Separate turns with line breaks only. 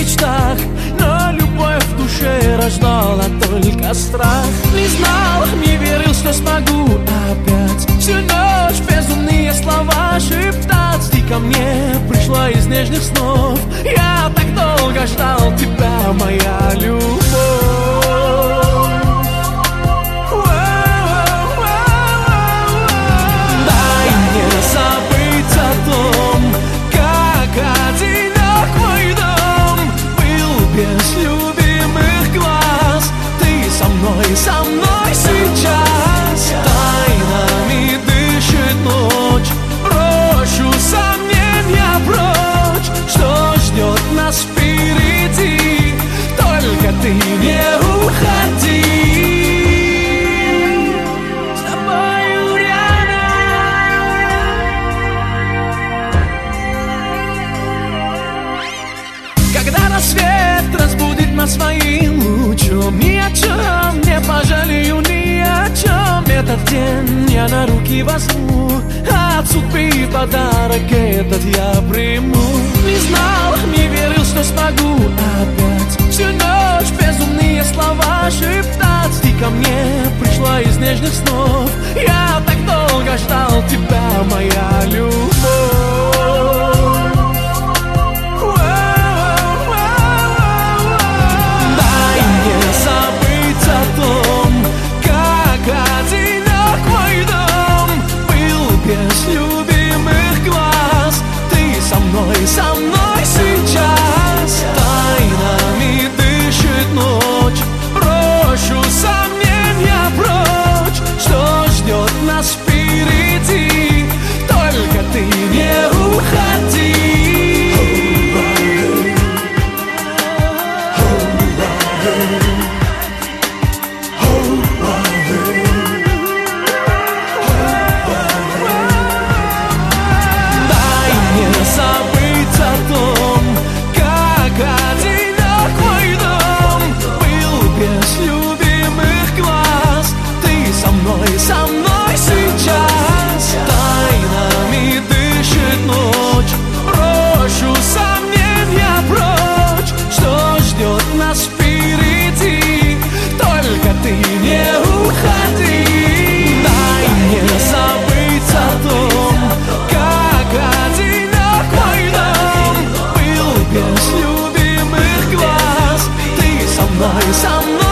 мечтах, но любовь в душе рождала только страх. Не знал, не верил, что смогу опять всю ночь безумные слова шептать. Ты ко мне пришла из нежных снов, я так долго ждал тебя, моя любовь. Дай мне забыть о том, как одинок мой дом был без любимых глаз. Ты со мной сейчас. Тайнами дышит ночь, брошу сомнения прочь. Что ждет нас впереди? Только ты не уходи. С тобою рядом. Когда рассвет разбудит нас своим лучом, ни о чем не пожалею, ни о чем. Этот день я на руки возьму, от судьбы подарок этот я приму. Не знал, не верил, что смогу опять всю ночь безумные слова шептать. Ты ко мне пришла из нежных снов, я так долго ждал тебя, моя любовь. Со мной сейчас. Тайнами дышит ночь, брошу сомнения прочь. Что ждет нас впереди? Только ты не уходи. Со мной сейчас. Тайнами дышит ночь, брошу сомнения прочь. Что ждет нас впереди? Только ты не уходи. Дай мне забыть о том, как одинок мой дом был без любимых глаз. Ты со мной